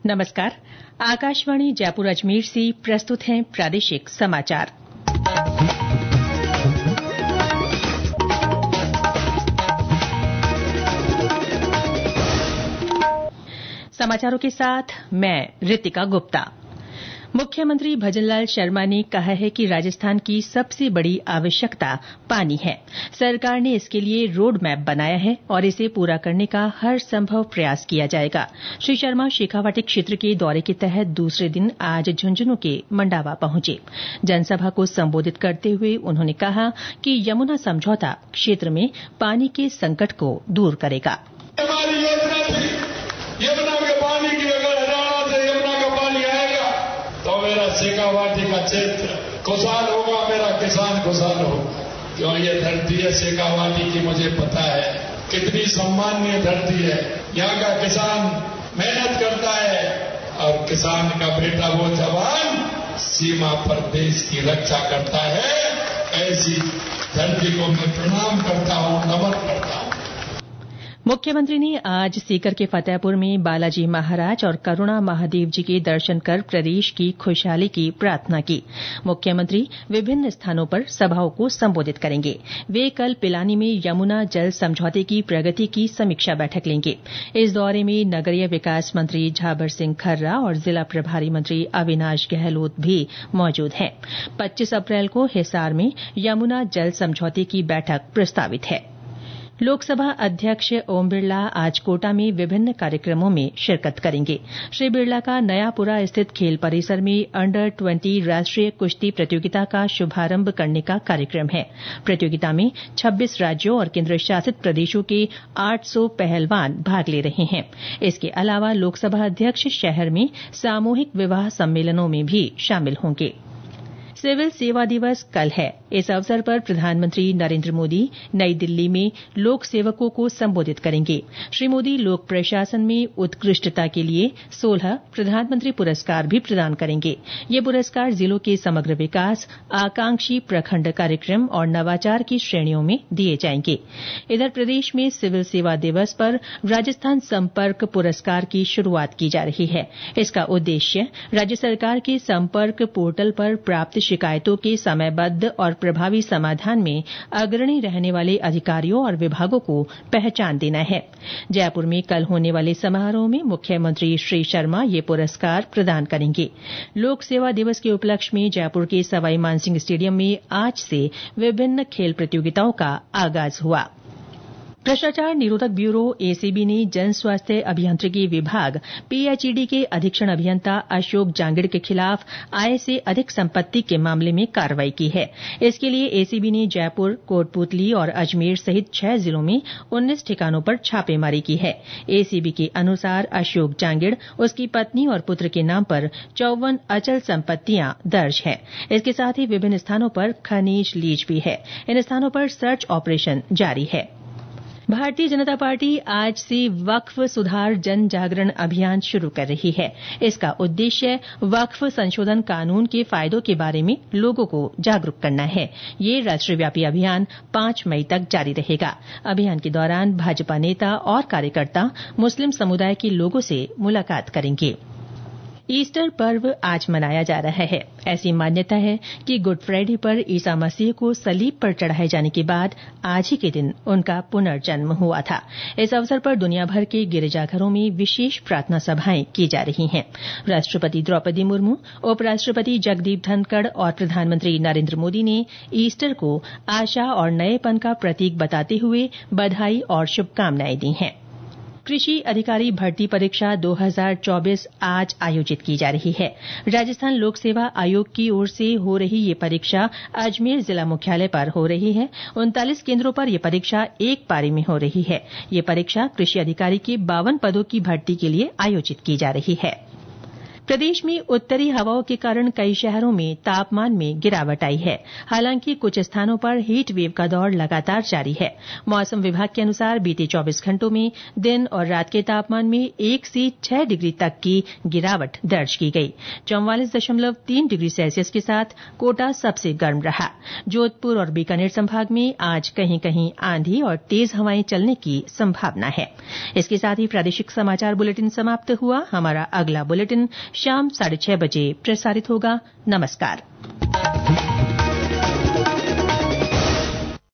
नमस्कार। आकाशवाणी जयपुर अजमेर से प्रस्तुत हैं प्रादेशिक समाचार। समाचारों के साथ मैं रितिका गुप्ता। मुख्यमंत्री भजनलाल शर्मा ने कहा है कि राजस्थान की सबसे बड़ी आवश्यकता पानी है। सरकार ने इसके लिए रोड मैप बनाया है और इसे पूरा करने का हर संभव प्रयास किया जाएगा। श्री शर्मा शेखावाटी क्षेत्र के दौरे के तहत दूसरे दिन आज झुंझुनू के मंडावा पहुंचे। जनसभा को संबोधित करते हुए उन्होंने कहा कि यमुना समझौता क्षेत्र में पानी के संकट को दूर करेगा। हमारी योजना थी यमुना के पानी की, अगर हरियाणा से यमुना का पानी आएगा तो मेरा शेखावाटी का क्षेत्र खुशहाल होगा, मेरा किसान खुशहाल होगा। क्यों ये धरती है शेखावाटी की, मुझे पता है कितनी सम्मानीय धरती है। यहाँ का किसान मेहनत करता है और किसान का बेटा वो जवान सीमा पर देश की रक्षा करता है। ऐसी धरती को मैं प्रणाम करता हूँ, नमन करता हूँ। मुख्यमंत्री ने आज सीकर के फतेहपुर में बालाजी महाराज और करुणा महादेव जी के दर्शन कर प्रदेश की खुशहाली की प्रार्थना की। मुख्यमंत्री विभिन्न स्थानों पर सभाओं को संबोधित करेंगे। वे कल पिलानी में यमुना जल समझौते की प्रगति की समीक्षा बैठक लेंगे। इस दौरे में नगरीय विकास मंत्री झाबर सिंह खर्रा और जिला प्रभारी मंत्री अविनाश गहलोत भी मौजूद हैं। 25 अप्रैल को हिसार में यमुना जल समझौते की बैठक प्रस्तावित है। लोकसभा अध्यक्ष ओम बिरला आज कोटा में विभिन्न कार्यक्रमों में शिरकत करेंगे। श्री बिरला का नयापुरा स्थित खेल परिसर में अंडर 20 राष्ट्रीय कुश्ती प्रतियोगिता का शुभारंभ करने का कार्यक्रम है। प्रतियोगिता में 26 राज्यों और केंद्र शासित प्रदेशों के 800 पहलवान भाग ले रहे हैं। इसके अलावा लोकसभा अध्यक्ष शहर में सामूहिक विवाह सम्मेलनों में भी शामिल होंगे। सिविल सेवा दिवस कल है। इस अवसर पर प्रधानमंत्री नरेंद्र मोदी नई दिल्ली में लोक सेवकों को संबोधित करेंगे। श्री मोदी लोक प्रशासन में उत्कृष्टता के लिए 16 प्रधानमंत्री पुरस्कार भी प्रदान करेंगे। ये पुरस्कार जिलों के समग्र विकास, आकांक्षी प्रखंड कार्यक्रम और नवाचार की श्रेणियों में दिए जाएंगे। इधर प्रदेश में सिविल सेवा दिवस पर राजस्थान संपर्क पुरस्कार की शुरूआत की जा रही है। इसका उद्देश्य राज्य सरकार के संपर्क पोर्टल पर प्राप्त शिकायतों के समयबद्ध और प्रभावी समाधान में अग्रणी रहने वाले अधिकारियों और विभागों को पहचान देना है। जयपुर में कल होने वाले समारोह में मुख्यमंत्री श्री शर्मा ये पुरस्कार प्रदान करेंगे। लोक सेवा दिवस के उपलक्ष्य में जयपुर के सवाई मानसिंह स्टेडियम में आज से विभिन्न खेल प्रतियोगिताओं का आगाज हुआ। भ्रष्टाचार निरोधक ब्यूरो एसीबी ने जन स्वास्थ्य अभियांत्रिकी विभाग पीएचईडी के अधीक्षण अभियंता अशोक जांगिड़ के खिलाफ आय से अधिक संपत्ति के मामले में कार्रवाई की है। इसके लिए एसीबी ने जयपुर, कोटपूतली और अजमेर सहित 6 जिलों में 19 ठिकानों पर छापेमारी की है। एसीबी के अनुसार अशोक जांगिड़, उसकी पत्नी और पुत्र के नाम पर 54 अचल संपत्तियां दर्ज हैं। इसके साथ ही विभिन्न स्थानों पर खनिज लीज भी है। इन स्थानों पर सर्च ऑपरेशन जारी है। भारतीय जनता पार्टी आज से वक्फ सुधार जन जागरण अभियान शुरू कर रही है। इसका उद्देश्य वक्फ संशोधन कानून के फायदों के बारे में लोगों को जागरूक करना है। ये राष्ट्रव्यापी अभियान 5 मई तक जारी रहेगा। अभियान के दौरान भाजपा नेता और कार्यकर्ता मुस्लिम समुदाय के लोगों से मुलाकात करेंगे। ईस्टर पर्व आज मनाया जा रहा है। ऐसी मान्यता है कि गुड फ्राइडे पर ईसा मसीह को सलीब पर चढ़ाए जाने के बाद आज ही के दिन उनका पुनर्जन्म हुआ था। इस अवसर पर दुनिया भर के गिरजाघरों में विशेष प्रार्थना सभाएं की जा रही हैं। राष्ट्रपति द्रौपदी मुर्मू, उपराष्ट्रपति जगदीप धनखड़ और प्रधानमंत्री नरेंद्र मोदी ने ईस्टर को आशा और नएपन का प्रतीक बताते हुए बधाई और शुभकामनाएं दी हैं। कृषि अधिकारी भर्ती परीक्षा 2024 आज आयोजित की जा रही है। राजस्थान लोक सेवा आयोग की ओर से हो रही ये परीक्षा अजमेर जिला मुख्यालय पर हो रही है। 39 केंद्रों पर यह परीक्षा एक पारी में हो रही है। ये परीक्षा कृषि अधिकारी के 52 पदों की भर्ती के लिए आयोजित की जा रही है। प्रदेश में उत्तरी हवाओं के कारण कई शहरों में तापमान में गिरावट आई है। हालांकि कुछ स्थानों पर हीट वेव का दौर लगातार जारी है। मौसम विभाग के अनुसार बीते 24 घंटों में दिन और रात के तापमान में 1 से 6 डिग्री तक की गिरावट दर्ज की गई। 44.3 डिग्री सेल्सियस के साथ कोटा सबसे गर्म रहा। जोधपुर और बीकानेर संभाग में आज कहीं कहीं आंधी और तेज हवाएं चलने की संभावना है। इसके साथ ही प्रादेशिक समाचार बुलेटिन समाप्त हुआ। हमारा अगला बुलेटिन शाम 6:30 बजे प्रसारित होगा। नमस्कार।